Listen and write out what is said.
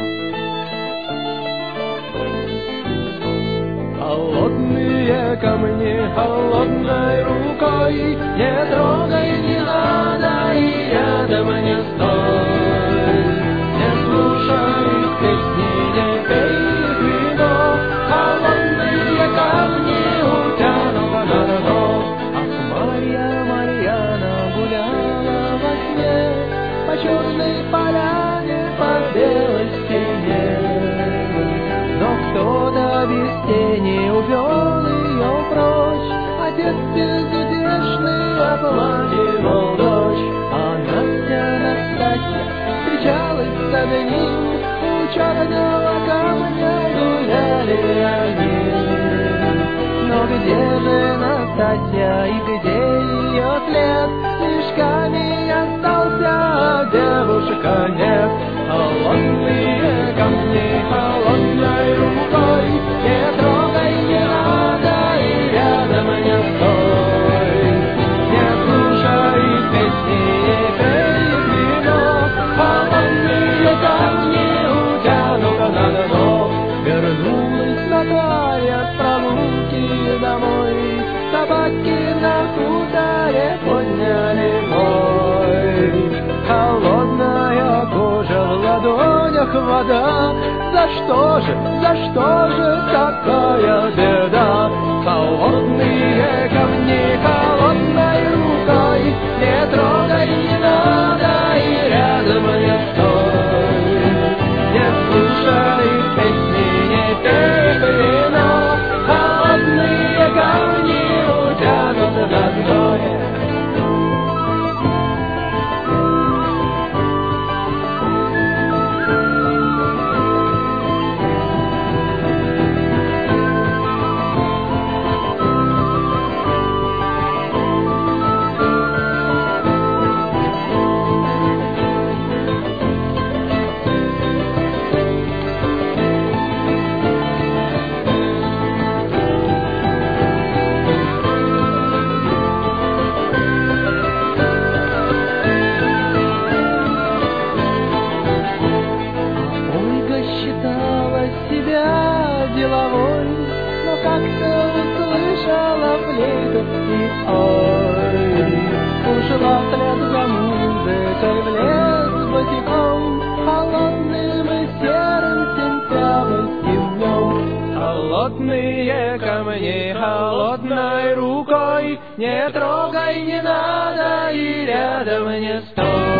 Холодные камни холодной рукой, не трогай, не надо и рядом не стой. Не слушай их песни, не пей их вино, холодные камни утянут на дно. Ах, Марьяна гуляла во сне по черной поляне, по белой стене. Но кто-то без тени увел ее прочь, отец безутешный оплакивал дочь. А Настя встречалась с одним, у черного камня гуляли они. Но где же Настасья и где ее след? Лишь камень остался, а девушка нет. Холодные камни холодной рукой, не трогай, не надо и рядом не стой. Не слушай песни, не пей вино, холодные камни утянут на дно. Вернулась Наталья с прогулки домой, собаки на хуторе подняли вой. Холодная кожа, в ладонях вода, за что же такая беда? Холодные камни холодной рукой, не трогай, не надо и рядом не стой. Не слушай песни, не пей вино, холодные камни утянут на дно. Деловой, но как-то услышала флейту и ой, ушла вслед за музыкой в лес босиком, холодным и серым сентябрьским днем. Холодные камни холодной рукой, не трогай, не надо и рядом не стой.